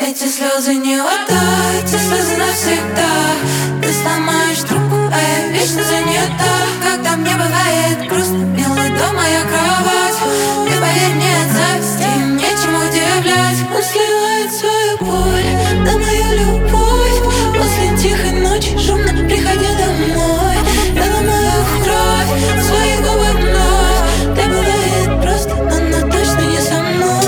Эти слезы не вода, эти слезы навсегда. Ты сломаешь трубку, а я вечно занята. Когда мне бывает грустно, милый дом, моя кровать. Ты поверь, нет зависти, нечем удивлять. Он сливает свою боль, да мою любовь. После тихой ночи шумно приходя домой, я ломаю в кровь свои губы вновь. Ты бывает просто, но точно не со мной.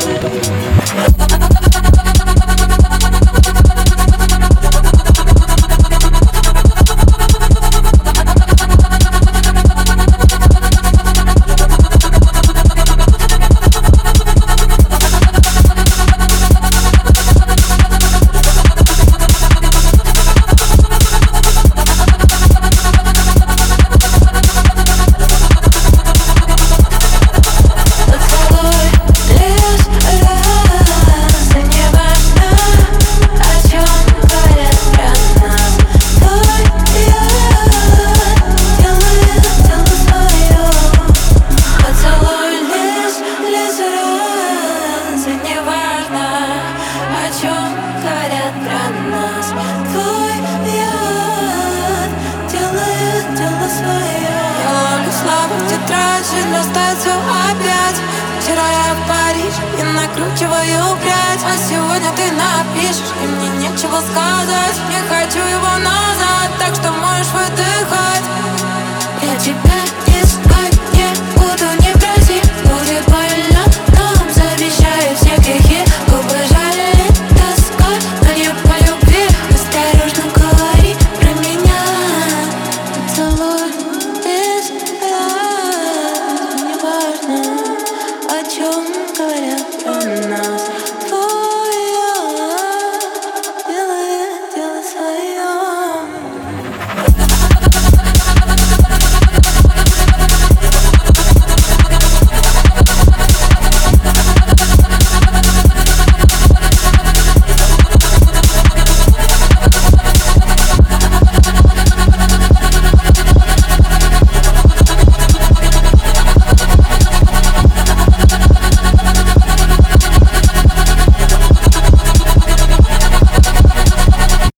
Остаться опять. Вчера я в Париж и накручиваю прядь, а сегодня ты напишешь, и мне нечего сказать. Не хочу его назад, так что можешь выдыхать. Я тебя искать.